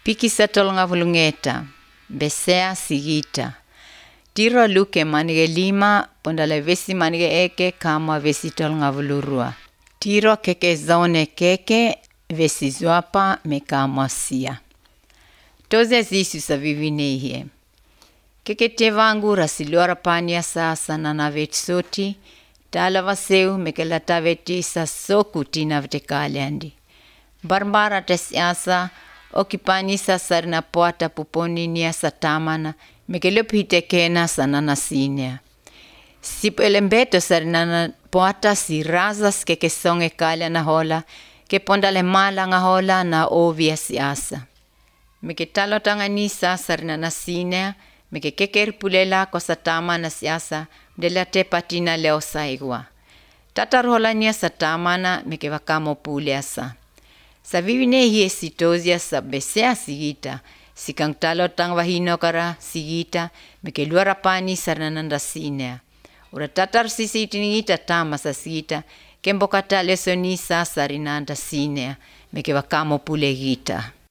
Pikisa tolonga vulungeta, besea sigita. Tiro luke manige lima, pondale vesi manige eke kama vesi tolonga vulurua. Tiro keke zone keke, vesi zuapa me kama sia. Toze zisu sa vivinehie. Keke te vangu rasiluara pania sasa na navetsoti, tala vaseu me ke la taveti sa soku tina vtekale andi. Barbara tesiasa, okipani sa sarina poata puponi nia sa tamana, me ke lepite kena sa nanasinia. Sip elembeto sarina poata si razas ke songe kale na hola, ke pondale mala nga hola na ovia siasa. Me ke talo tangani sa sarina nasinia, me ke keker pulela ko sa tamana siasa, de la te patina leo saigua. Tatar hola nia sa tamana, me ke wakamo puleasa. Sa vivine hie sitozia sa besea sigita, si kang talo tang wahino kara sigita, me ke luara pani sarnananda sinea. Ura tatar sisi itinigita tama sa sigita, kembokata lesoni sa sarinanda sinea, me ke wakamo pule gita.